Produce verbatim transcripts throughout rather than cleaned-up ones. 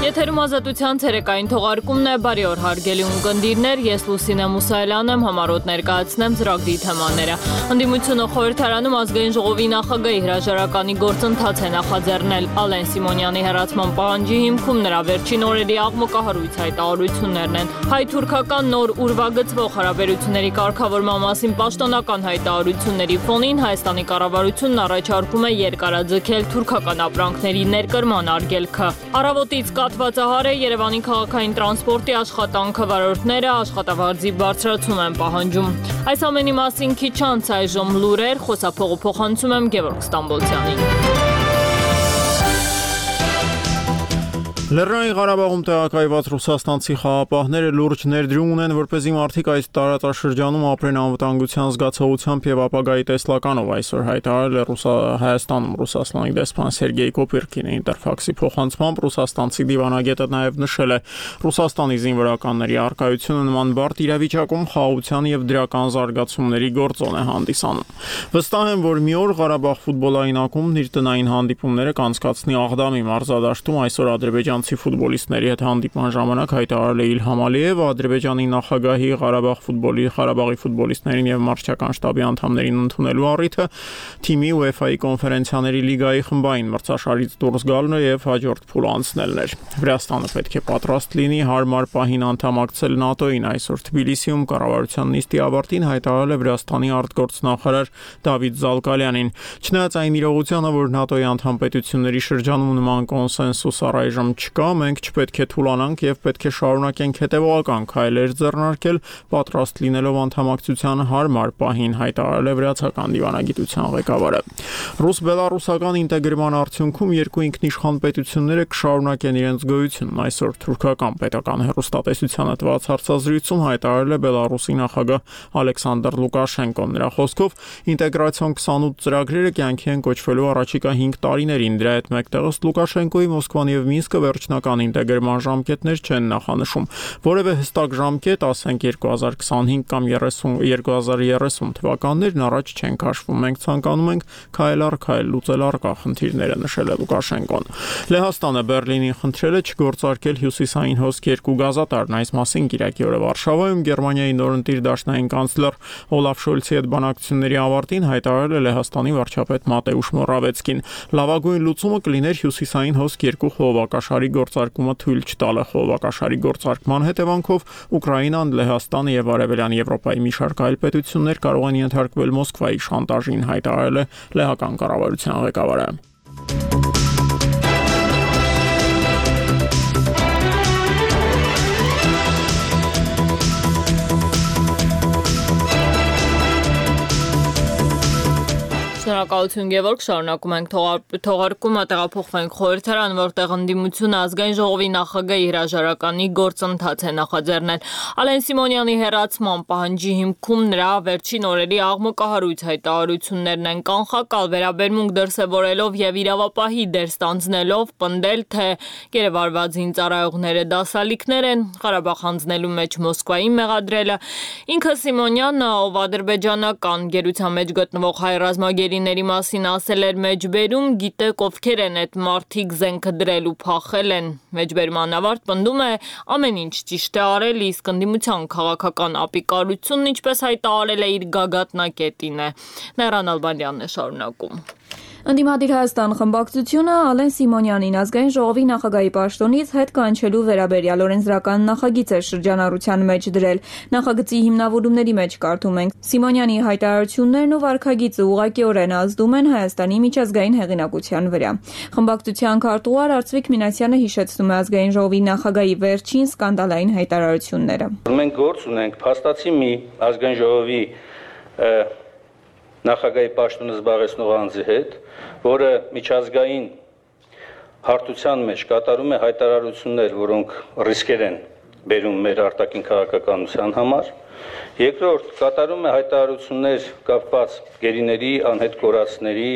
Եթերում ազատության ցերեկային թողարկումն է, բարի օր հարգելի ունկնդիրներ, ես Լուսինե Մուսայելյանն եմ, համառոտ ներկայացնեմ ծրագրի թեմաները։ Ընդդիմությունը խորհրդարանում ազգային ժողովի նախագահի հրաժարականի գործընթաց է նախաձեռնել Ալեն Սիմոնյանի հեռացման պահանջի հիմքում նրա վերջին օրերի աղմկահարույց հայտարարություններն են։ Հայ-թուրքական նոր ուրվագծվող հարաբերությունների կարգավորման մասին պաշտոնական հայտարարությունների ֆոնին Հայաստանի կառավարությունն առաջարկում է երկարաձգել թուրքական ապրանքների ներկրման արգելքը։ Առավոտից կաթվածահար է Երևանի քաղաքային տրանսպորտի աշխատանքը, վարորդները աշխատավարձի բարձրացում են պահանջում։ Այս ամենի մասին քիչ անց այժմ լուրեր, խոսափողը փոխանցում եմ Գևորգ Ստամբոլցյանին։ Լեռնային Ղարաբաղում տեղակայված ռուսաստանցի խաղապահները լուրջ ներդրում ունեն, որպեսզի մարդիկ այս տարածաշրջանում ապրեն անվտանգության զգացողությամբ եւ ապագայի տեսլականով, այսօր հայտարարել է Հայաստանում Ռուսաստանի դեսպան Սերգեյ Կոպիրկինը։ Ինտերֆաքսի փոխանցմամբ ռուսաստանցի դիվանագետը նաեւ նշել է, Ռուսաստանի զինվորականների առկայությունը նման բարդ իրավիճակում խաղաղության եւ դրական զարգացումների գործոն է հանդիսանում։ Վստահ եմ, որ մի օր Ղարաբաղ ֆուտբոլային ակումբն իր տնային հանդիպումները կանցկացնի Աղդամի մարզադաշտում, այսօր Ադրբեջան ֆուտբոլիստների հետ հանդիպման ժամանակ հայտարարել է Իլհամ Ալիևը, Ադրբեջանի նախագահի Ղարաբաղ ֆուտբոլի Ղարաբաղի ֆուտբոլիստներին եւ մարզչական շտաբի անդամներին ընդունելու առիթը թիմի ՈՒԵՖԱ-ի կոնֆերենցիաների լիգայի խմբային մրցաշարից դուրս գալն եւ հաջորդ փուլ անցնելն էր։ Վրաստանը պետք է պատրաստ լինի հարմար պահին անդամակցել ՆԱՏՕ-ին, այսօր Թբիլիսիում կառավարության նիստի ավարտին հայտարարել է Վրաստանի արտգործնախարար Դավիթ Զալկալյանին։ Չնայած այն իրողությանը, որ ՆԱՏՕ-ի անդամ պետությունների շրջանում նման կոնսենսուս առայժմ չկա, մենք չպետք է թուլանանք եւ պետք է շարունակենք հետեւողական քայլեր ձեռնարկել, պատրաստ լինելով անդամակցության հարմար պահին, հայտարարել է վրացական դիվանագիտության ղեկավարը։ Ռուս-բելարուսական ինտեգրման արդյունքում երկու ինքնիշխան պետությունները կշարունակեն իրենց գոյությունն, այսօր թուրքական պետական հեռուստատեսությանը տված հարցազրույցում հայտարարել է Բելարուսի նախագահ Ալեքսանդր Լուկաշենկոն։ Նրա խոսքով ինտեգրացիոն քսանութ ծրագրերը կյանքի են կոչվելու առաջիկա հինգ տարիներին։ Դրա հետ մեկտեղս Լուկաշենկոյի Մոսկվան եւ Մինսկը վերջնական ինտեգրման ժամկետներ չեն նախանշում։ Որևէ հստակ ժամկետ, ասենք երկու հազար քսանհինգ կամ երկու հազար երեսուն թվականներն առաջ չեն քաշվում։ Մենք ցանկանում ենք քայլ առ քայլ լուծել առկա խնդիրները, նշել է Լուկաշենկոն։ Լեհաստանը Բեռլինին խնդրել է չգործարկել հյուսիսային հոսք երկու գազատարն։ Այս մասին կիրակի օրը Վարշավայում Գերմանիայի նորընտիր դաշնային կանցլեր Օլաֆ Շոլցի հետ բանակցությունների ավարտին հայտարարել է Լեհաստանի վարչապետ Մատեուշ Մորավեցկին։ Լավագույն լուծումը կլիներ հյուսիսային հոսք երկու խողովակաշարի գործարկումը թույլ չտալը։ Խողովակաշարի գործարկման հետևանքով Ուկրաինան, Լեհաստանը եւ Արևելյան Եվրոպայի մի շարք այլ պետություններ կարող են ենթարկվել Մոսկվայի շանտաժին, հայտարարել է լեհական կառավարության ղեկավարը։ Շնորհակալություն Գևորգ, շարունակում ենք թողարկումը, տեղափոխվենք խորհրդարան, որտեղ ընդդիմությունը ազգային ժողովի նախագահի հրաժարականի գործընթաց է նախաձեռնել։ Ալեն Սիմոնյանի հեռացման պահանջի հիմքում նրա վերջին օրերի աղմկահարույց հայտարարություններն են կանխակալ վերաբերմունք դրսևորելով եւ իրավապահի դեր ստանձնելով պնդել, թե գերեվարված զինծառայողները դասալիկներ են, Ղարաբաղ հանձնելու մեջ Մոսկվային մեղադրելը։ Ինքը Սիմոնյանը, ով ադրբեջանական գերության մեջ գտնվող հայ ռազմագերիների մասին ասել էր մեջբերում, գիտեք ովքեր են այդ մարդիկ զենքը դրել ու փախել են։ Մեջբերման ավարտ պնդում է ամեն ինչ ճիշտ է արել, իսկ ընդդիմության քաղաքական ապիկարությունն, ինչպես հայտարարել է, իր գագաթնակետին է։ Նայրան Ալբանյանն է շարունակում։ Ընդդիմադիր Հայաստան խմբակցությունը Ալեն Սիմոնյանին ազգային ժողովի նախագահի պաշտոնից հետ կանչելու վերաբերյալ օրենսդրական նախագիծ է շրջանառության մեջ դրել։ Նախագծի հիմնավորումների մեջ կարդում ենք. Սիմոնյանի հայտարարություններն ու վարքագիծը ուղղակիորեն ազդում են Հայաստանի միջազգային հեղինակության վրա։ Խմբակցության քարտուղար Արծվիկ Մինասյանը հիշեցնում է ազգային ժողովի նախագահի վերջին սկանդալային հայտարարությունները։ Մենք գործ ունենք փաստացի մի ազգային ժողովի նախագահի պաշտոնը զբաղեցնող անձի հետ, որը միջազգային հարթության մեջ կատարում է հայտարարություններ, որոնք ռիսկեր են բերում մեր արտաքին քաղաքականության համար, երկրորդ կատարում է հայտարարություններ կապված գերիների, անհետ կորածների,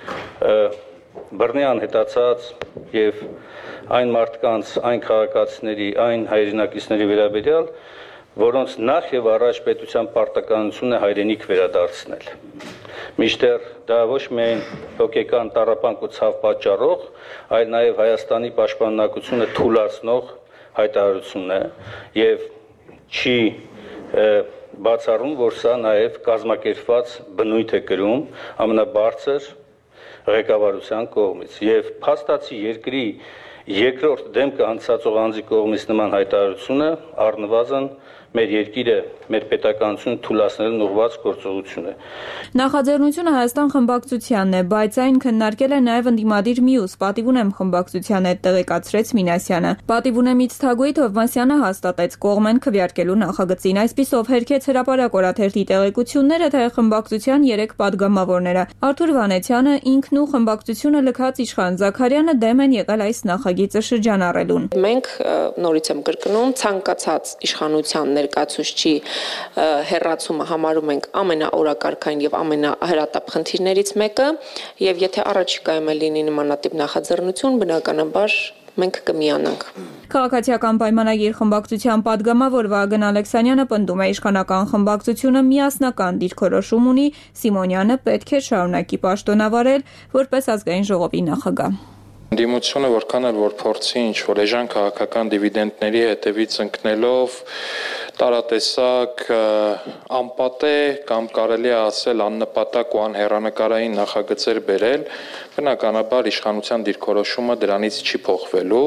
բռնի անհետացած եւ այն մարդկանց, այն քաղաքացիների, այն հայրենակիցների վերաբերյալ, որոնց նախ եւ առաջ պետության պարտականությունն է հայրենիք վերադարձնել։ Միշտեր դա ոչ միայն հոգեկան տառապանք ու ցավ պատճառող, այլ նաև Հայաստանի պաշտպաննակությունը թուլացնող հայտարարությունն է եւ չի բացառում, որ սա նաև կազմակերպված բնույթ է կրում ամենաբարձր ղեկավարության կողմից եւ փաստացի երկրի երկրորդ դեմքը հանդիսացող անձի կողմից նման հայտարարությունը առնվազն մեր երկիրը, մեր պետականությունը թուլացնելուն ուղղված գործողություն է։ Նախաձեռնությունը Հայաստան խմբակցությանն է, բայց այն քննարկել է նաև ընդդիմադիր մյուս պատիվ ունեմ խմբակցության հետ տեղեկացրեց Մինասյանը։ Պատիվ ունեմից Թագուհի Թովմասյանը հաստատեց կողմ են քվեարկելու նախագծին, այսպիսով հերքեց հրապարակ օրաթերթի տեղեկությունները, թե խմբակցության երեք падգամավորները Արթուր Վանեցյանը, ինքն ու խմբակցությունը լքած Իշխան Զաքարյանը դեմ են եղել այս նախագիծը շրջանառելուն։ Մենք նորից եմ կրկնում ցանկացած իշխանության ներկայացուցչի հերացումը համարում ենք ամենաօրակարգային եւ ամենահրատապ խնդիրներից մեկը եւ եթե առաջիկայում լինի նմանատիպ նախաձեռնություն բնականաբար մենք կմիանանք։ Քաղաքացիական պայմանագիր խմբակցության падգամավոր Վահագն Ալեքսանյանը պնդում է իշխանական խմբակցությունը միասնական դիրքորոշում ունի, Սիմոնյանը պետք է շարունակի պաշտոնավարել որպես ազգային ժողովի նախագահ։ Դիմությունը որքան էլ որ փորձի ինչ-որ էժան քաղաքական դիվիդենդների հետևից ընկնելով տարատեսակ անպատե կամ կարելի է ասել աննպատակ ու անհեռանկարային նախագծեր բերել, բնականաբար իշխանության դիրքորոշումը դրանից չի փոխվելու։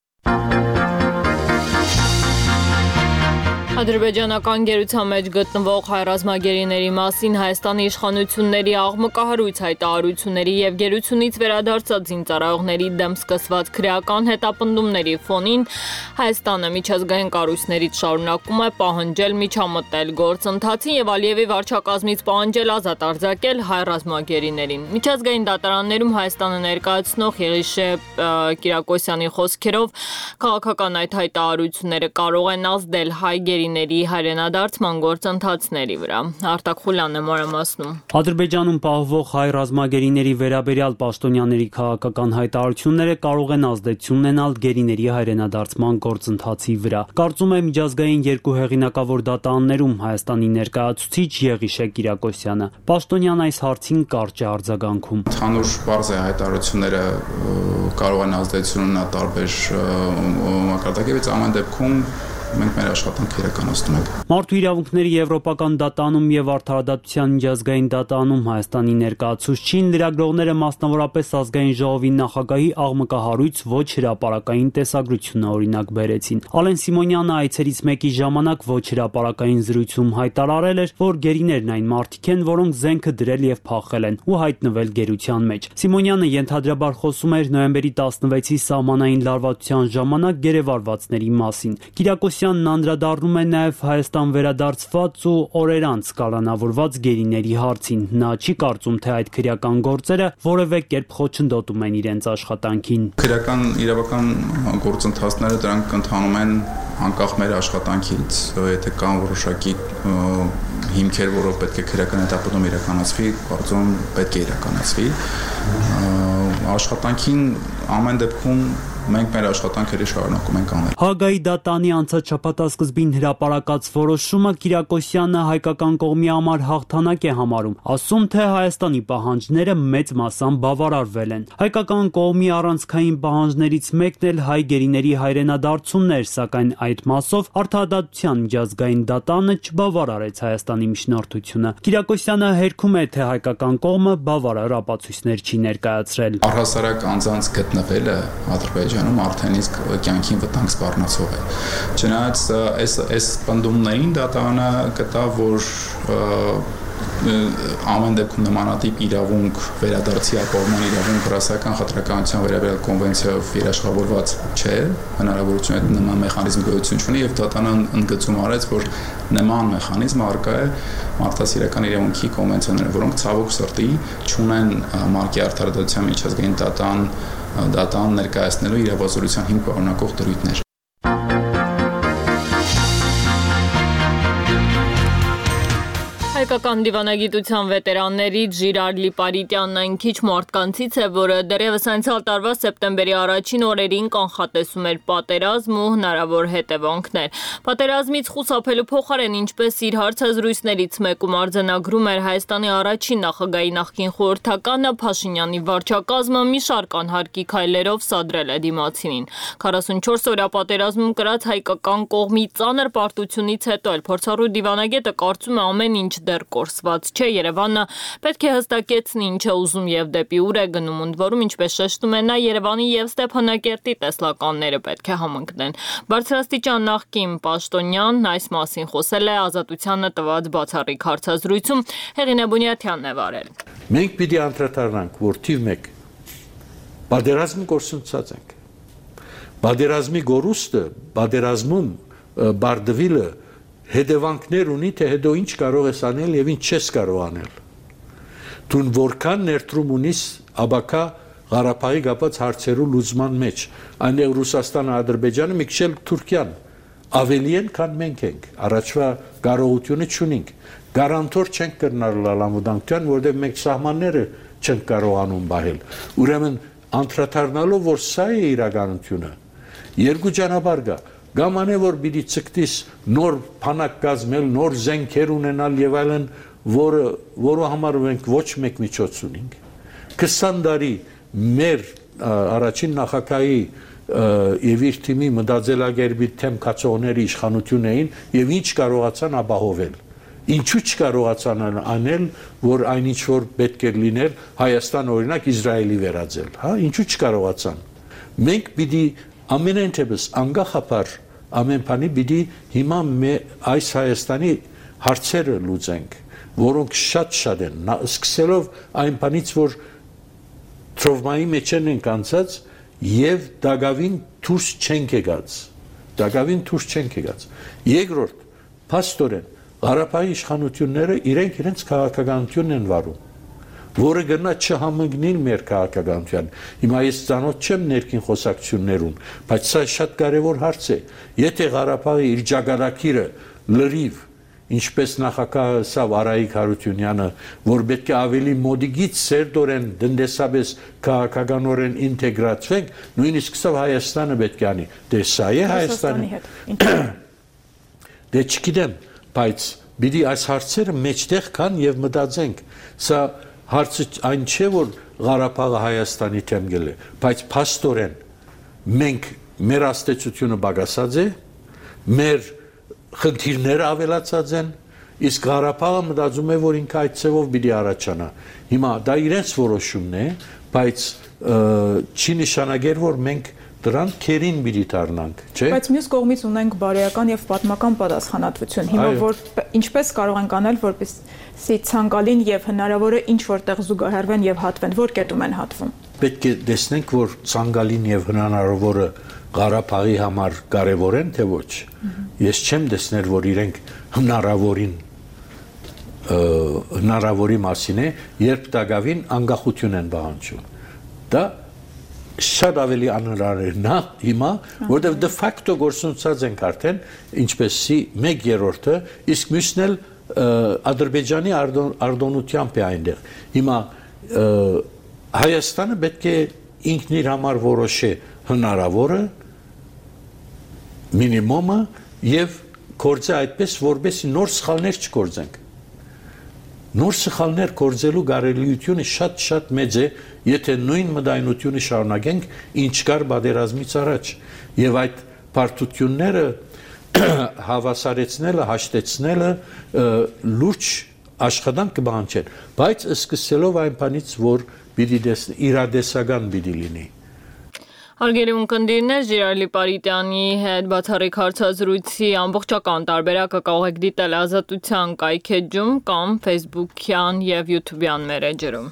Ադրբեջանական գերության մեջ գտնվող հայ ռազմագերիների մասին Հայաստանի իշխանությունների աղմկահարույց հայտարարությունների եւ գերությունից վերադարձած զինծառայողների դեմ սկսված քրեական հետապնդումների ֆոնին Հայաստանը միջազգային կառույցներից շարունակում է պահանջել միջամտել գործընթացին եւ Ալիևի վարչակազմից պահանջել ազատ արձակել հայ ռազմագերիներին։ Միջազգային դատարաններում Հայաստանը ներկայացնող Եղիշե Կիրակոսյանի խոսքերով քաղաքական այդ հայտարարությունները կարող են ազդել հայ գերիների հայրենադարձման գործընթացների վրա։ Արտակ Խուլյանն է մանրամասնում։ Ադրբեջանում պահվող հայ ռազմագերիների վերաբերյալ պաշտոնյաների քաղաքական հայտարարությունները կարող են ազդեցություն ունենալ գերիների հայրենադարձման գործընթացի վրա։ Կարծում է միջազգային երկու հեղինակավոր դատարաններում Հայաստանի ներկայացուցիչ Եղիշե Կիրակոսյանը։ Պաշտոնյան այս հարցին կարճ է արձագանքում։ Ընդհանուր բարձ է հայտարարությունները կարող են ազդեցություն ունենալ տարբեր մակարդակից, ամեն դեպքում մենք մեր աշխատանքը իրականացնում ենք։ Մարդու իրավունքների եվրոպական դատարանում եւ արդարադատության միջազգային դատարանում Հայաստանի ներկայացուցչին լրագրողները մասնավորապես ազգային ժողովի նախագահի աղմկահարույց ոչ հրապարակային տեսագրությունը օրինակ բերեցին։ Ալեն Սիմոնյանը այցերից մեկի ժամանակ ոչ հրապարակային զրույցում հայտարարել էր, որ գերիներն այն մարդիկ են, որոնք զենքը դրել եւ փախել են ու հայտնվել գերության մեջ։ Սիմոնյանը ենթադրաբար խոսում էր նոյեմբերի տասնվեցի սահմանային լարվածության ժամանակ գերեվարվածների մասին։ Կիրակոսյանն անդրադառնում է նաև Հայաստան վերադարձված ու օրեր անց կալանավորված գերիների հարցին։ Նա չի կարծում, թե այդ քրեական գործերը որևէ կերպ խոչընդոտում են իրենց աշխատանքին։ Քրեական իրավական գործընթացները դրանք ընթանում են անկախ մեր աշխատանքից, եթե կան որոշակի հիմքեր, որով պետք է քրեական հետապնդում իրականացվի, կարծում պետք է իրականացվի։ Աշխատանքին ամեն դեպքում մենք մեր աշխատանքերը շարունակում ենք անել։ Հագայի դատանի անցած շաբաթասկզբին հրապարակած որոշումը Կիրակոսյանը հայկական կողմի համար հաղթանակ է համարում, ասում թե Հայաստանի պահանջները մեծ մասամբ բավարարվել են։ Հայկական կողմի առանցքային պահանջներից մեկն էլ հայ գերիների հայրենադարձումն էր, սակայն այդ մասով արդարադատության միջազգային դատանը չբավարարեց Հայաստանի միջնորդությունը։ Կիրակոսյանը հերքում է, թե հայկական կողմը բավարար ապացույցներ չի ներկայացրել։ Առհասարակ անձանց գտնվելը Ադրբեջանում արդեն իսկ կյանքին վտանգ սպառնացող է։ Չնայած այս այս պնդումներին դատանը գտավ, որ ամեն դեպքում նմանատիպ իրավունք վերադարձի ապահովման իրավունք ռասայական խտրականության վերաբերյալ կոնվենցիայով երաշխավորված չէ, հնարավորություն է նման մեխանիզմ գոյություն չունի եւ դատանը ընդգծում արեց, որ նման մեխանիզմը առկա է մարդասիրական իրավունքի կոնվենցիաները, որոնք ցավոք սրտի չունեն Մարկի արդարադատության միջազգային դատան դատան ներկայացնելու իրավազորության հիմք պարունակող դրույթներ։ Հայ Հայկական դիվանագիտության վետերաններից Ժիրար Լիպարիտյանն այն քիչ մարդկանցից է, որը դեռևս անցյալ տարվա սեպտեմբերի առաջին օրերին կանխատեսում էր պատերազմ ու հնարավոր հետևանքներ։ Պատերազմից խուսափելու փոխարեն, ինչպես իր հարցազրույցներից մեկում արձանագրում էր Հայաստանի առաջին նախագահի նախկին խորհրդականը, Փաշինյանի վարչակազմը մի շարք անհարկի քայլերով սադրել է դիմացինին։ քառասունչորս օրյա պատերազմում կրած հայկական կողմի ծանր պարտությունից հետո էլ փորձառու դիվանագետը կարծում է ամեն ինչ դեռ կորսված չէ, Երևանը պետք է հստակեցնի ինչ է ուզում եւ դեպի ուր է գնում, ընդ որում ինչպես շեշտում է նա, Երևանի եւ Ստեփանակերտի տեսլականները պետք է համընկնեն։ Բարձրաստիճան նախկին պաշտոնյանն այս մասին խոսել է Ազատությանը տված բացառիկ հարցազրույցում, Հեղինե Բունյաթյանն է վարել։ Մենք պիտի անդրադառնանք, որ թիվ մեկ պատերազմը կորսնցած ենք։ Պատերազմի գորուստը, պատերազմում Բարդվիլը հետևանքներ ունի, թե հետո ինչ կարող ես անել եւ ինչ չես կարող անել։ Դու որքան ներդրում ունիս աբակա Ղարաբաղի գապած հարցերու լուծման մեջ, այնեղ Ռուսաստանը, Ադրբեջանը, մի քիչ էլ Թուրքիան ավելի են, քան մենք ենք։ Առաջվա կարողությունը չունենք։ Գարանտոր չենք կրնալ լալամուդանքյան, որովհետեւ մենք սահմանները չենք կարողանում բահել։ Ուրեմն անդրադառնալով, որ սա է իրականությունը, երկու ճանապարհ կա։ Կամ անե որ պիտի ցկտիս նոր փանակ կազմել, նոր զենքեր ունենալ եւ այլն, որը որը համար մենք ոչ մեկ միջոց ունենք։ քսան տարի մեր առաջին նախագահի եւ իր թիմի մտածելակերպի թեմ կացողների իշխանություն էին եւ ինչ կարողացան ապահովել։ Ինչու չկարողացան անել, որ այնինչ որ պետք է լիներ Հայաստան օրինակ Իսրայելի վերածել, հա, ինչու չկարողացան։ Մենք պիտի ամենայն թեպս անգախապար ամեն բանի պիտի հիմա այս Հայաստանի հարցերը լուծենք, որոնք շատ-շատ են, սկսելով այն բանից, որ թրովմայի մեջ ենք անցած եւ դակավին դուրս չենք եկած, դակավին դուրս չենք եկած։ Երկրորդ, փաստորեն Ղարաբաղի իշխանությունները իրենք իրենց քաղաքականությունն են վարում, որը գնա չհամընկնին մեր քաղաքականության։ Հիմա ես ծանոթ չեմ ներքին խոսակցություններուն, բայց սա շատ կարևոր հարց է։ Եթե Ղարաբաղի իր ճակատագիրը լրիվ, ինչպես նախագահ սավ Արայիկ Հարությունյանը, որ պետք է ավելի մոդիկից սերտորեն դնդեսաբես քաղաքականորեն ինտեգրացվենք, նույնիսկ սա Հայաստանը պետք է անի։ Դե սա է Հայաստանի հետ։ Դե չգիտեմ, բայց պիտի այս հարցերը մեջտեղ կան եւ մտածենք։ Սա հարցը այն չէ, որ Ղարաբաղը Հայաստանի թեմ գել է, բայց փաստորեն մենք մեր աստեցությունը բագասած է, մեր խնդիրները ավելացած են, իսկ Ղարաբաղը մտածում է, որ ինքը այդ ծևով պիտի առաջանա։ Հիմա դա իրենց որոշումն է, բայց չի նշանակեր, որ մենք դրան քերին պիտի դառնանք, չէ՞։ Բայց մյուս կողմից ունենք բարոյական եւ պատմական պատասխանատվություն։ Հիմա որ ինչպես կարող ենք անել, որպեսզի ցանկալին եւ հնարավորը ինչ որտեղ զուգահեռվեն եւ հատվեն, որ կետում են հատվում։ Պետք է տեսնենք, որ ցանկալին եւ հնարավորը Ղարաբաղի համար կարևոր են, թե ոչ։ Ես չեմ տեսնել, որ իրենք հնարավորին հնարավորի մասին է, երբ դակավին անկախություն են պահանջում։ Դա շատ ավելի անհնար է նա հիմա, որտեղ de facto գործունեած ենք արդեն, ինչպեսի մեկ երրորդը, իսկ մյուսն էլ Ադրբեջանի արտոնությամբ է այնտեղ։ Հիմա Հայաստանը պետք է ինքն իր համար որոշի հնարավորը, մինիմումը եւ գործի այդպես, որպեսզի նոր սխալներ չգործենք։ Նոր սխալներ գործելու կարելիությունը շատ-շատ մեծ է, եթե նույն մտայնությունը շարունակենք, ինչ կար պատերազմից առաջ, եւ այդ բարդությունները հավասարեցնելը, հաշտեցնելը լուրջ աշխատանք կբանջեն, բայց սկսելով այն բանից, որ պիտի իրադեսական պիտի լինի։ Հարգելի ունկնդիրներ, Ժիրար Լիպարիտյանի հետ բացառիկ հարցազրույցի ամբողջական տարբերակը կարող եք դիտել Ազատության կայքեջում կամ Facebook-յան եւ YouTube-յան մեր էջերում։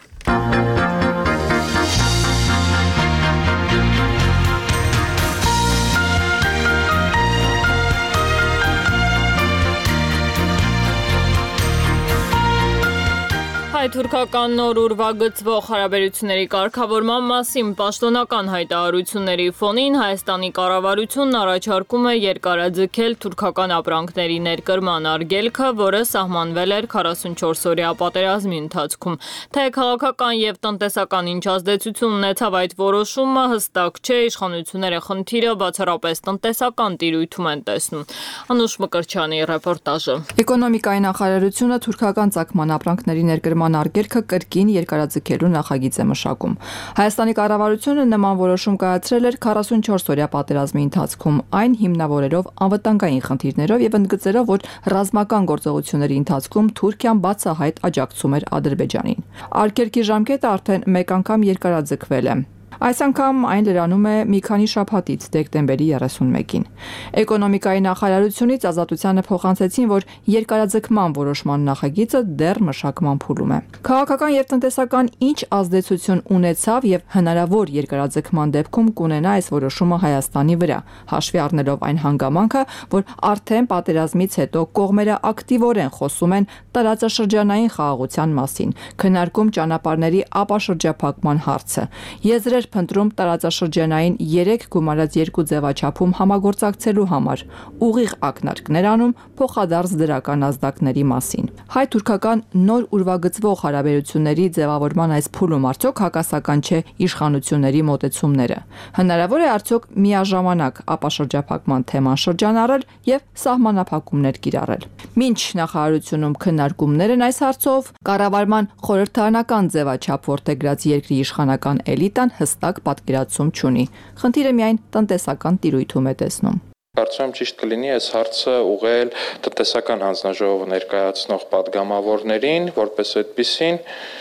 Հայ-թուրքական նոր ուրվագծվող հարաբերությունների կարգավորման մասին պաշտոնական հայտարարությունների ֆոնին Հայաստանի կառավարությունն առաջարկում է երկարաձգել թուրքական ապրանքների ներկրման արգելքը, որը սահմանվել էր քառասունչորսօրյա պատերազմի ընթացքում։ Թե քաղաքական եւ տնտեսական ինչ ազդեցություն ունեցավ այդ որոշումը, հստակ չէ, իշխանությունները խնդիրը բացառապես տնտեսական տիրույթում են տեսնում։ Անուշ Մկրտչյանի ռեպորտաժը։ Էկոնոմիկայի նախարարությունը թուրքական ծագման ապրանքների ներկրման արգելքը կրկին երկարաձգելու նախագիծ է մշակում։ Հայաստանի կառավարությունը նման որոշում կայացրել էր քառասունչորսօրյա պատերազմի ընթացքում, այն հիմնավորելով անվտանգային խնդիրներով եւ ընդգծելով, որ ռազմական գործողությունների ընթացքում Թուրքիան բացահայտ աջակցում էր Ադրբեջանին։ Արգելքի ժամկետը արդեն մեկ անգամ երկարաձգվել է։ Այս անգամ այն լրանում է մի քանի շաբաթից դեկտեմբերի երեսունմեկին։ Էկոնոմիկայի նախարարությունից Ազատությանը փոխանցեցին, որ երկարաձգման որոշման նախագիծը դեռ մշակման փուլում է։ Քաղաքական եւ տնտեսական ինչ ազդեցություն ունեցավ եւ հնարավոր երկարաձգման դեպքում կունենա այս որոշումը Հայաստանի վրա, հաշվի առնելով այն հանգամանքը, որ արդեն պատերազմից հետո կողմերը ակտիվորեն խոսում են տարածաշրջանային խաղաղության մասին, քննարկում ճանապարհների ապաշրջափակման հարցը։ Եզրեր փնտրում տարածաշրջանային երեք գումարած երկու ձևաչափում համագործակցելու համար, ուղիղ ակնարկներ անում փոխադարձ դրական ազդակների մասին։ Հայ-թուրքական նոր ուրվագծվող հարաբերությունների ձևավորման այս փուլում արդյոք հակասական չէ իշխանությունների մոտեցումները։ Հնարավոր է արդյոք միաժամանակ ապաշրջափակման թեման շրջանառել եւ սահմանափակումներ կիրառել։ Մինչ նախարարությունում քննարկումներ են այս հարցով, կառավարման խորհրդարանական ձևաչափ որդեգրած երկրի իշխանական էլիտան հստակ պատկերացում չունի։ Խնդիրը միայն տնտեսական տիրույթում է տեսնում։ Կարծում եմ ճիշտ կլինի այս հարցը ուղղել տնտեսական հանձնաժողովը ներկայացնող падգամավորներին, որպես այդպիսին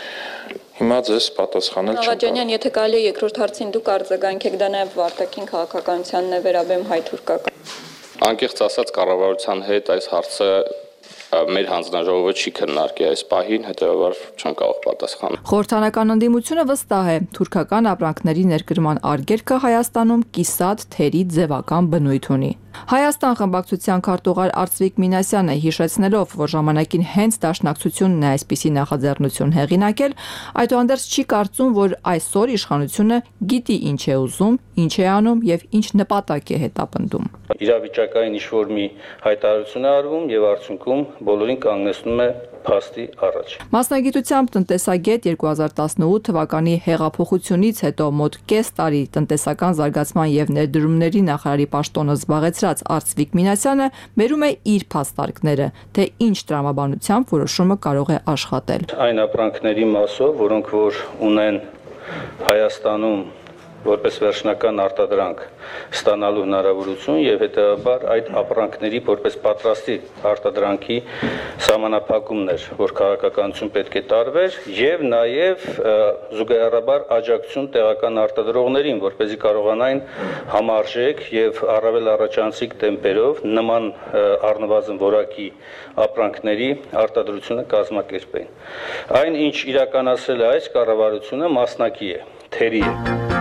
հիմա ձեզ պատասխանել չեմ։ Աղաջանյան, եթե կարելի է երկրորդ հարցին դուք արձագանքեք, դա նաև արտաքին քաղաքականությանն է վերաբերում հայ-թուրքական։ Անկեղծ ասած, կառավարության հետ այս հարցը մեր հանձնաժողովը չի քննարկի այս պահին, հետեւաբար չեմ կարող պատասխանել։ Խորհրդանական ընդդիմությունը վստահ է, թուրքական ապրանքների ներկրման արգելքը Հայաստանում կիսատ թերի ձևական բնույթ ունի։ Հայաստան խմբակցության քարտուղար Արծվիկ Մինասյանը հիշեցնելով, որ ժամանակին հենց Դաշնակցությունն է այսպիսի նախաձեռնություն հեղինակել, այդուհանդերձ չի կարծում, որ այսօր իշխանությունը գիտի ինչ է ուզում, ինչ է անում եւ ինչ նպատակ է հետապնդում։ Իրավիճակային ինչ-որ մի հայտարարություն է արվում եւ արդյունքում բոլորին կանգնեցնում է փաստի առաջ։ Մասնագիտությամբ տնտեսագետ երկու հազար տասնութ թվականի հեղափոխությունից հետո մոտ կես տարի տնտեսական զարգացման եւ ներդրումների նախարարի պաշտոնը զբաղեցրած Արծվիկ Մինասյանը բերում է իր փաստարկները, թե ինչ տրամաբանությամբ որոշումը կարող է աշխատել։ Այն ապրանքների մասով, որոնք որ ունեն Հայաստանում որպես վերջնական արտադրանք ստանալու հնարավորություն եւ հետեւաբար այդ ապրանքների որպես պատրաստի արտադրանքի սահմանափակումներ, որ քաղաքականություն պետք է տարվեր եւ նաեւ զուգահեռաբար աջակցություն տեղական արտադրողներին, որպեսզի կարողանային համարժեք եւ առավել առաջանցիկ տեմպերով նման առնվազն որակի ապրանքների արտադրությունը կազմակերպեն։ Այն ինչ իրականացրել է այս կառավարությունը մասնակի է, թերի է։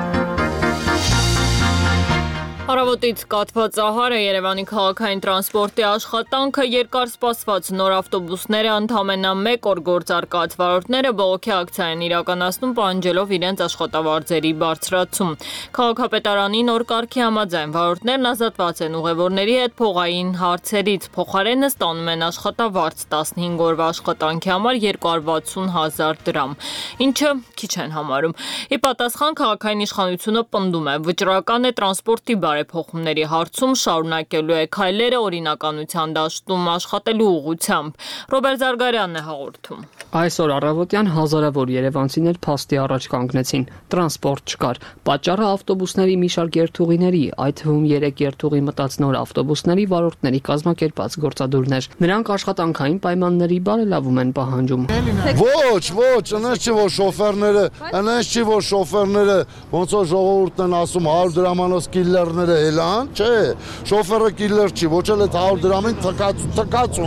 Առավոտից կաթված ահարը Երևանի քաղաքային տրանսպորտի աշխատանքը երկար սպասված նոր ավտոբուսները ընդամենը մեկ օր գործարկած վարորդները բողոքի ակցիա են իրականացնում պահանջելով իրենց աշխատավարձերի բարձրացում։ Քաղաքապետարանի նոր կարգի համաձայն վարորդներն ազատված են ուղևորների հետ փողային հարցերից, փոխարենը ստանում են աշխատավարձ տասնհինգ օրվա աշխատանքի համար երկու հարյուր վաթսուն հազար դրամ, ինչը քիչ են համարում։ Ի պատասխան քաղաքային իշխանությունը պնդում է, վճռական է տրանսպորտի բարեփոխումների հարցում շարունակելու է քայլերը օրինականության դաշտում աշխատելու ուղղությամբ։ Ռոբերտ Զարգարյանն է հաղորդում։ Այսօր առավոտյան հազարավոր երևանցիներ փաստի առաջ կանգնեցին։ Տրանսպորտ չկար։ Պատճառը ավտոբուսների մի շարք երթուղիների, այդ թվում երեք երթուղի մտած նոր ավտոբուսների վարորդների կազմակերպած գործադուլներ։ Նրանք աշխատանքային պայմանների բարելավում են պահանջում։ Ոչ, ոչ, այնպես չի, որ շոֆերները, այնպես չի, որ շոֆերները ոնց որ ժողովուրդն են ասում հարյուր դրամանոց կիլլերները հելան, չէ, շոֆերը կիլլեր չի, ոչ էլ այդ հարյուր դրամին թքած թքած ունենք։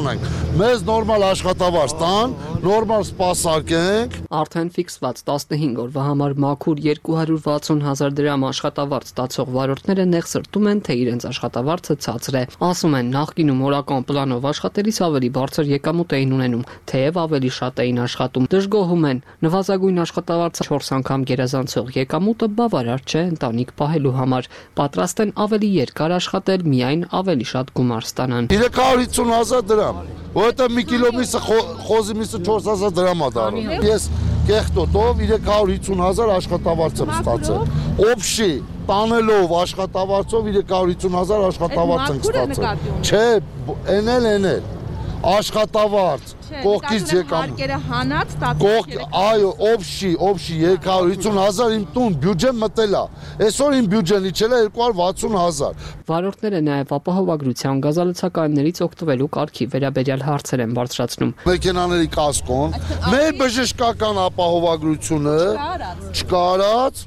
մեզ նորմալ աշխատավարձ տան, նորմալ սպասարկենք։ Արդեն ֆիքսված տասնհինգ օրվա համար մաքուր երկու հարյուր վաթսուն հազար դրամ աշխատավարձ ստացող վարորդները նեղսրտում են, թե իրենց աշխատավարձը ցածր է։ Ասում են, նախկինում օրական պլանով աշխատելիս ավելի բարձր եկամուտ էին ունենում, թեև ավելի շատ էին աշխատում։ Դժգոհում են, նվազագույն աշխատավարձը չորս անգամ գերազանցող եկամուտը բավարար չէ ընտանիք պահելու համար։ Պատրաստ են ավելի երկար աշխատել, միայն ավելի շատ գումար ստանան։ երեք հարյուր հիսուն հազար դրամ, որովհետև մի կիլո միսը խոզի միսը չորս հազար դրամ է դառնում։ Ես կեղտոտով երեք հարյուր հիսուն հազար աշխատավարձ եմ ստացել։ Օբշի տանելով աշխատավարձով երեք հարյուր հիսուն հազար աշխատավարձ եմ ստացել։ Չէ, էն էլ էն էլ աշխատավարձ կողքից եկամուտ հանած կողք այո օբշի օբշի երեք հարյուր հիսուն հազար իմ տուն բյուջեն մտել է այսօր իմ բյուջեն իջել է երկու հարյուր վաթսուն հազար Վարորդները նաև ապահովագրության գազալցակայաններից օգտվելու կարգի վերաբերյալ հարցեր են բարձրացնում։ Մեքենաների կասկոն, մեր բժշկական ապահովագրությունը չկարած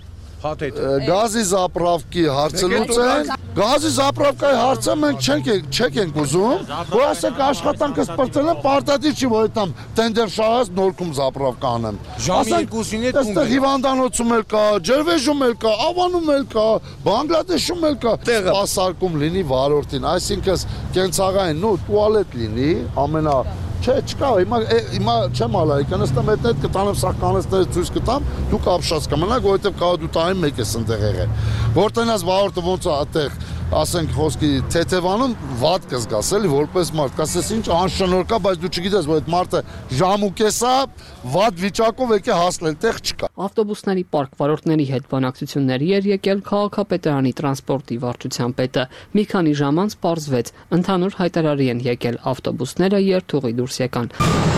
Գազի զապրավկի հարցը լուծեն, գազի զապրավկայի հարցը մենք չենք չեք ենք ուզում, որ ասեք աշխատանքը սպրծել են, պարտադիր չի, որ այդտամ տենդեր շահած նորքում զապրավկա անեմ։ Ժամիկուսին է տուն։ Այստեղ հիվանդանոցում էլ կա, ջրվեժում էլ կա, Ավանում էլ կա, Բանգլադեշում էլ կա։ Սպասարկում լինի վարորդին, այսինքն կենցաղային նո տուալետ լինի, ամենա Չէ, չկա, հիմա հիմա չեմ ալարի, կնստեմ այդ այդ կտանեմ սահմանեցները ցույց կտամ, դուք ապշած կմնաք, որովհետև կարող դու տարին մեկ ես ընտեղ եղել։ Որտենաս վարորդը ոնց է այդտեղ, ասենք խոսքի թեթևանում վատ կզգաս, էլի որպես մարդ, կասես ինչ անշնորհքա, բայց դու չգիտես, որ այդ մարդը ժամուկես է, վատ վիճակով եկե հասնել, տեղ չկա։ Ավտոբուսների պարկ վարորդների հետ բանակցությունների էր եկել քաղաքապետարանի տրանսպորտի վարչության պետը։ Մի քանի ժամ անց պարզվեց, ընդհանուր հայտարարի են եկել ավտոբուսները երթուղի դուրս եկան։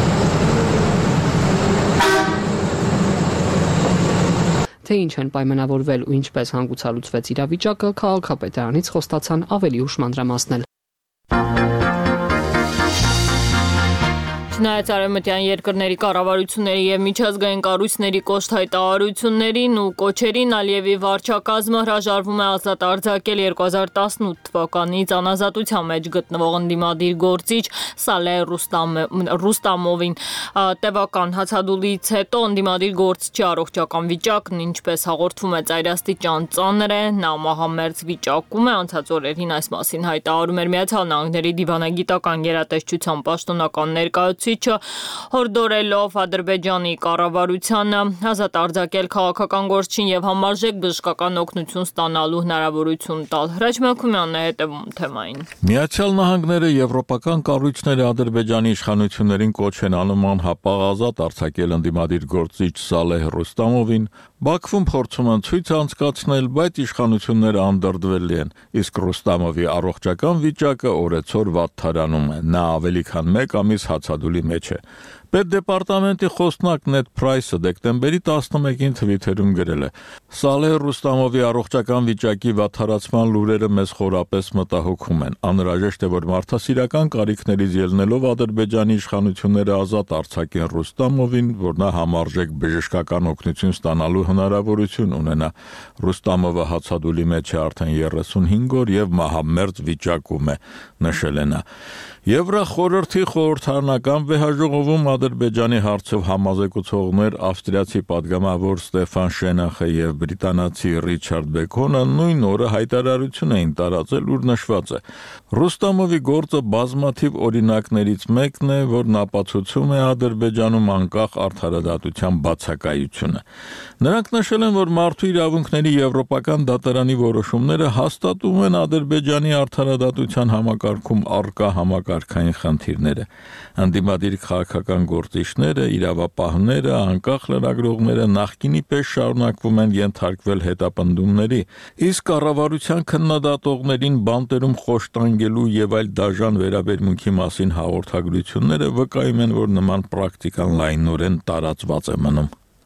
Թե ինչ են պայմանավորվել ու ինչպես հանգուցալուծվեց իրավիճակը, քաղաքապետարանից խոստացան ավելի ուշ մանրամասնել։ Չնայած արևմտյան երկրների կառավարությունների եւ միջազգային կառույցների կոշտ հայտարարություններին ու կոչերին Ալիևի վարչակազմը հրաժարվում է ազատ արձակել երկու հազար տասնութ թվականից անազատության մեջ գտնվող ընդդիմադիր գործիչ Սալեհ Ռուստամովին։ Տևական հացադուլից հետո ընդդիմադիր գործչի առողջական վիճակն, ինչպես հաղորդվում է, ծայրաստիճան ծանր է, նա մահամերձ վիճակում է։ Անցած օրերին այս մասին հայտարարում էր Միացյալ Նահանգների դիվանագիտական գերատեսչության պաշտոնական ներկայացուցիչ հորդորելով Ադրբեջանի կառավարությանը ազատ արձակել քաղաքական գործչին եւ համարժեք բժշկական օգնություն ստանալու հնարավորություն տալ։ Հրաչ Մաքումյանն է հետևում թեմային։ Միացյալ Նահանգները եվրոպական կառույցները Ադրբեջանի իշխանություններին կոչ են անում անհապաղ ազատ արձակել ընդդիմադիր գործիչ Սալեհ Ռուստամովին, Բաքվում փորձում են ցույց անցկացնել, բայց իշխանությունները անդրդվելի են, իսկ Ռուստամովի առողջական վիճակը օրեցօր վատթարանում է, նա ավելի քան մեկ ամիս հացադուլի մեջ է։ Պետդեպարտամենտի խոսնակ Նեդ Փրայսը դեկտեմբերի տասնմեկին թվիթերում գրել է. Սալեհ Ռուստամովի առողջական վիճակի վատթարացման լուրերը մեզ խորապես մտահոգում են։ Անհրաժեշտ է, որ մարդասիրական կարիքներից ելնելով Ադրբեջանի իշխանությունները ազատ արձակեն Ռուստամովին, որ նա համարժեք բժշկական օգնություն ստանալու հնարավորություն ունենա։ Ռուստամովը հացադուլի մեջ է արդեն երեսունհինգ օր եւ մահամերձ վիճակում է, նշել է նա։ Եվրախորհրդի խորհրդարանական վեհաժողովում Ադրբեջանի հարցով համազեկուցողներ ավստրիացի падգամավոր Ստեֆան Շենախը եւ բրիտանացի Ռիչարդ Բեքոնը նույն օրը հայտարարություն էին տարածել, ուր նշված է. Ռուստամովի գործը բազմաթիվ օրինակներից մեկն է, որն ապացուցում է Ադրբեջանում անկախ արդարադատության բացակայությունը։ Նրանք նշել են, որ մարդու իրավունքների եվրոպական դատարանի որոշումները հաստատում են Ադրբեջանի արդարադատության համակարգում առկա համակարգային խնդիրները։ Ընդդիմադիր քաղաքական գործիչները, իրավապահները, անկախ լրագրողները նախկինի պես շարունակվում են ենթարկվել հետապնդումների, իսկ կառավարության քննադատողներին բանտերում խոշտանգելու եւ այլ դաժան վերաբերմունքի մասին հաղորդագրությունները վկայում են, որ նման պրակտիկան լայնորեն տարածված է մնում։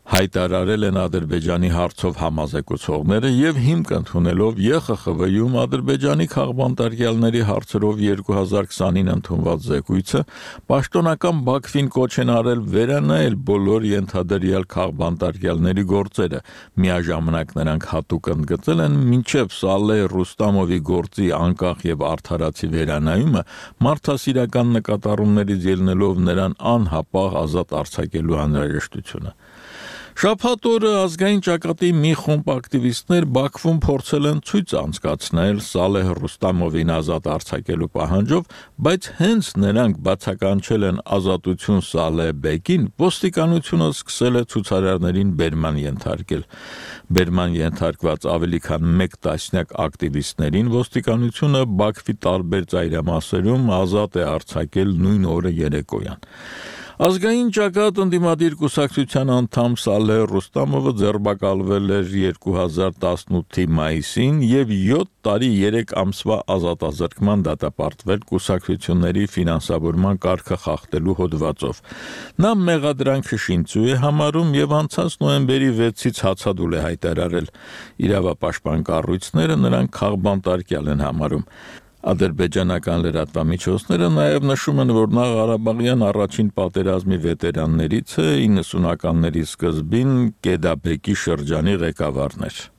հայտարարել են Ադրբեջանի հարցով համազեկուցողները եւ հիմք ընդունելով Է Խ Խ V-ում Ադրբեջանի քաղբանտարկյալների հարցերով երկու հազար քսանին ընդունված զեկույցը պաշտոնական Բաքվին կոչ են արել վերանայել բոլոր ենթադրյալ քաղբանտարկյալների գործերը։ Միաժամանակ նրանք հատուկ ընդգծել են մինչև Սալեհ Ռուստամովի գործի անկախ եւ արդարացի վերանայումը մարդասիրական նկատառումներից ելնելով նրան անհապաղ ազատ արձակելու անհրաժեշտությունը։ Շաբաթ օրը ազգային ճակատի մի խումբ ակտիվիստներ Բաքվում փորձել են ցույց անցկացնել Սալեհ Ռուստամովին ազատ արձակելու պահանջով, բայց հենց նրանք բացականչել են ազատություն Սալեհ Բեկին, ոստիկանությունը սկսել է ցուցարարներին բերման ենթարկել։ Բերման ենթարկված ավելի քան մեկ տասնյակ ակտիվիստներին ոստիկանությունը Բաքվի տարբեր ծայրամասերում ազատ է արձակել նույն օրը երեկոյան։ Ազգային ճակատ ընդդիմադիր կուսակցության անդամ Սալեհ Ռուստամովը ձերբակալվել էր երկու հազար տասնութի մայիսին եւ յոթ տարի երեք ամսվա ազատազրկման դատապարտվել կուսակցությունների ֆինանսավորման կարգը խախտելու հոդվածով։ Նա մեղադրանքը շինծու է համարում եւ անցած նոյեմբերի վեցից հացադուլ է հայտարարել։ Իրավապաշտպան կառույցները նրան քաղբանտարկյալ են համարում։ Ադրբեջանական լրատվամիջոցները նաև նշում են, որ նա Ղարաբաղյան առաջին պատերազմի վետերաններից է, իննսունականների սկզբին Կեդաբեկի շրջանի ղեկավարն էր։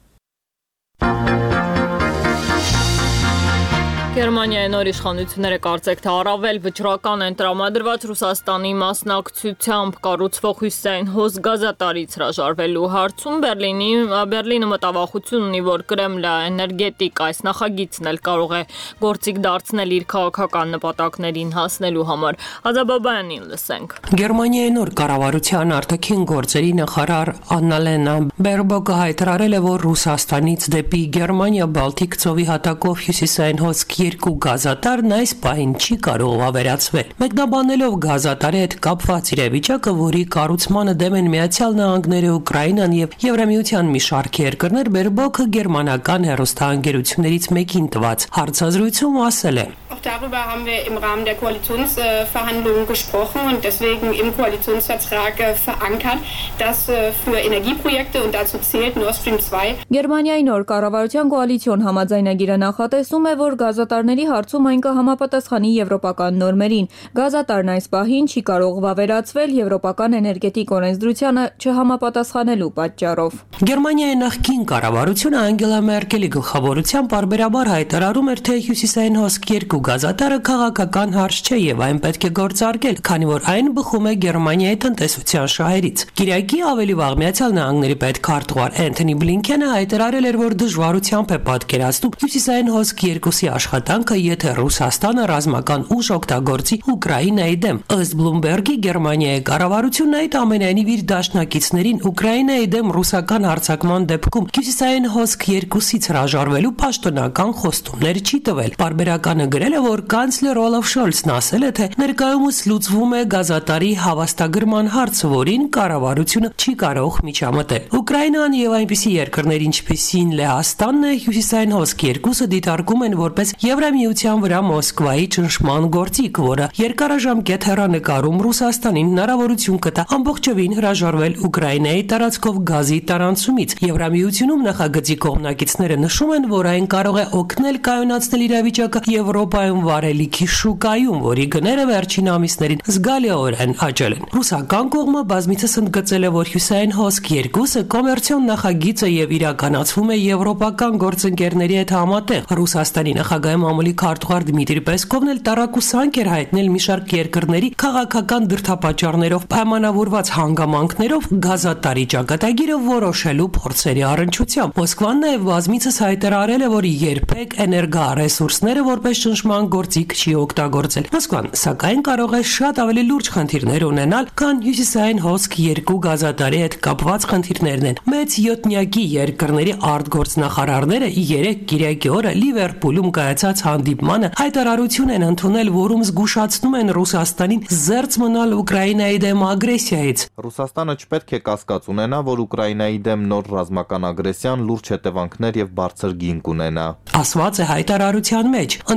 Գերմանիայի նոր իշխանությունները կարծեք թե առավել վճռական են տրամադրված Ռուսաստանի մասնակցությամբ կառուցվող հյուսիսային հոս գազատարից հրաժարվելու հարցում Բերլինի Բերլինը մտավախություն ունի, որ Կրեմլը էներգետիկ այս նախագիծն էլ կարող է գործիք դարձնել իր քաղաքական նպատակներին հասնելու համար։ Ղազաբաբյանին լսենք։ Գերմանիայի նոր կառավարության արտաքին գործերի նախարար Աննալենա Բերբոկը հայտարարել է, որ Ռուսաստանից դեպի Գերմանիա Բալտիկ ծովի հատակով հյուսիսային հոս երկու գազատարն այս պահին չի կարող ավերացվել։ Մեկնաբանելով գազատարի հետ կապված իրավիճակը, որի կառուցմանը դեմ են Միացյալ Նահանգները, Ուկրաինան եւ Եվրամիության մի շարք երկրներ, Բերբոկը գերմանական հեռուստաընկերություններից մեկին տված հարցազրույցում ասել է. Darüber haben wir im Rahmen der Koalitionsverhandlungen gesprochen und deswegen im Koalitionsvertrag verankert, dass für Energieprojekte und dazu zählt Nord Stream zwei. Գերմանիայի նոր կառավարության կոալիցիոն համաձայնագիրը նախատեսում է, որ գազատարների հարցում այն կհամապատասխանի եվրոպական նորմերին։ Գազատարն այս պահին չի կարող վավերացվել եվրոպական էներգետիկ օրենսդրությանը չհամապատասխանելու պատճառով։ Գերմանիայի նախկին կառավարությունը Անգելա Մերկելի գլխավորությամբ բարբերաբար հայտարարում էր, թե հյուսիսային հոսք երկու գազատարը քաղաքական հարց չէ եւ այն պետք է գործարկել, քանի որ այն բխում է Գերմանիայի տնտեսության շահերից։ Կիրակի ավելի վաղ Միացյալ Նահանգների պետքարտուղար Էնթոնի Բլինքենը հայտարարել էր, որ դժվարությամբ է պատկերացնում հյուսիսային հոսք երկուսի աշխատանքը, եթե Ռուսաստանը ռազմական ուժ օգտագործի Ուկրաինայի դեմ։ Ըստ Բլումբերգի Գերմանիայի կառավարությունն այդ ամենայնիվ իր դաշնակիցներին Ուկրաինայի դեմ ռուսական հարձակման դեպքում հյուսիսային հոսք երկուսից հրաժարվելու պաշտոնական խոստումներ չի տվել։ Բարբերականը գրել է, որ կանցլեր Օլաֆ Շոլցն ասել է, թե ներկայումս լուծվում է գազատարի հավաստագրման հարցը, որին կառավարությունը չի կարող միջամտել։ Ուկրաինան եւ այնպիսի երկրներ, ինչպիսին Լեհաստանն է, հյուսիսային հոսք երկուսը դիտարկում են որպես Եվրամիության վրա Մոսկվայի ճնշման գործիք, որը երկարաժամկետ հեռանկարում Ռուսաստանին հնարավորություն կտա ամբողջովին հրաժարվել Ուկրաինայի տարածքով գազի տարանցումից։ Եվրամիությունում նախագծի կողմնակիցները նշում են, որ այն կարող է օգնել կայունացնել իրավիճակը Եվրոպայում վարելիքի շուկայում, որի գները վերջին ամիսներին զգալիորեն աճել են։ Ռուսական կողմը բազմիցս ընդգծել է, որ հյուսիսային հոսք երկուսը կոմերցիոն նախագիծ է եւ իրականացվում է եվրոպական գործընկերների հետ համատեղ։ Ռուսաստանի նախագահի մամուլի քարտուղար Դմիտրի Պեսկովն էլ տարակուսանք էր հայտնել մի շարք երկրների քաղաքական դրդապատճառներով պայմանավորված հանգամանքներով գազատարի ճակատագիրը որոշելու փորձերի առնչությամբ։ Մոսկվան նաեւ բազմիցս հայտարարել է, որ երբեք էներգառեսուրսները որպես ճնշման գործիք չի օգտագործել։ Մոսկվան, սակայն, կարող է շատ ավելի լուրջ խնդիրներ ունենալ, քան հյուսիսային հոսք երկու գազատարի հետ կապված խնդիրներն են։ Մեծ յոթնյակի երկրների արտգործնախարարները երեք կիրակի օրը Լիվերպուլում կայացած հանդիպմանը հայտարարություն են ընդունել, որում զգուշացնում են Ռուսաստանին զերծ մնալ Ուկրաինայի դեմ ագրեսիայից։ Ռուսաստանը չպետք է կասկած ունենա, որ Ուկրաինայի դեմ նոր ռազմական ագրեսիան լուրջ հետևանքներ եւ բարձր գին կունենա։ Ասված է հայտարարության մեջ, ընդ որում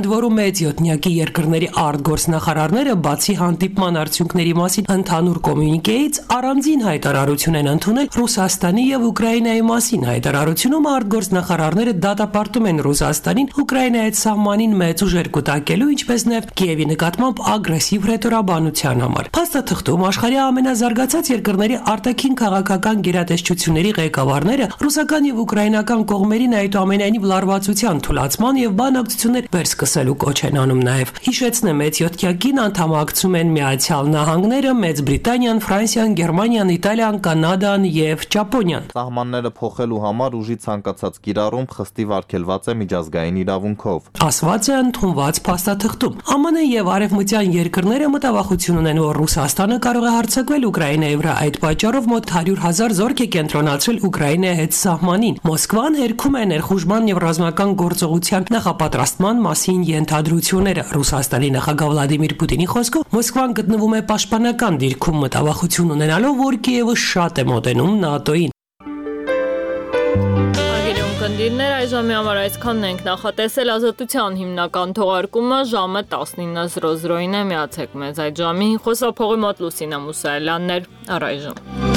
մեծ յոթնյակի երկրների արտգործնախարարները բացի հանդիպման արդյունքների մասին ընդհանուր կոմյունիկեից առանձին հայտարարություն են ընդունել Ռուսաստանի եւ Ուկրաինայի մասին։ Հայտարարությունում արտգործնախարարները դատապարտում են Ռուսաստանին Ուկրաինայի սահմանին մեծ ուժեր կուտակելու, ինչպես նաեւ Կիևի նկատմամբ ագրեսիվ ռետորաբանության համար։ Փաստաթղթում աշխարհի ամենազարգացած երկրների արտաքին քաղաքական գերատեսչությունների ղեկավարները ռուսական եւ ուկրաինական կողմերին այդուամենայնիվ լարվածության թուլացման եւ բանակցություններ վերսկսելու կոչ են անում նաեւ։ Հիշեցնեմ, մեծ յոթնյակին անդամակցում են Միացյալ Նահանգները, Մեծ Բրիտանիան, Ֆրանսիան, Գերմանիան, Իտալիան, Կանադան եւ Ճապոնիան։ Սահմանները փոխելու համար ուժի ցանկացած կիրառում խստիվ արգելված է միջազգային իրավունքով։ Ասված է ընդունված փաստաթղթում։ ԱՄՆ եւ արևմտյան երկրները մտավախություն ունեն, որ Ռուսաստանը կարող է հարձակվել Ուկրաինայի վրա, այդ պատճառով մոտ հարյուր հազար զորք է կենտրոնացրել Ուկրաինայի հետ սահմանին։ Մոսկվան հերքում է ներխուժման եւ ռազմական գործողության նախապատրաստման մասին ենթադրությունները։ Ռուսաստանի նախագահ Վլադիմիր Պուտինի խոսքով Մոսկվան գտնվում է պաշտպանական դիրքում, մտավախություն ունենալով, որ Կիևը շատ է մոտենում ՆԱՏՕ-ին։ Կնդիրներ այժմի համար այսքանն ենք նախատեսել Ազատության հիմնական թողարկումը ժամը տասնինը զրո զրոին է, միացեք մեզ այդ ժամին, խոսափողի մոտ Լուսինա Մուսայելյանն էր, առայժմ։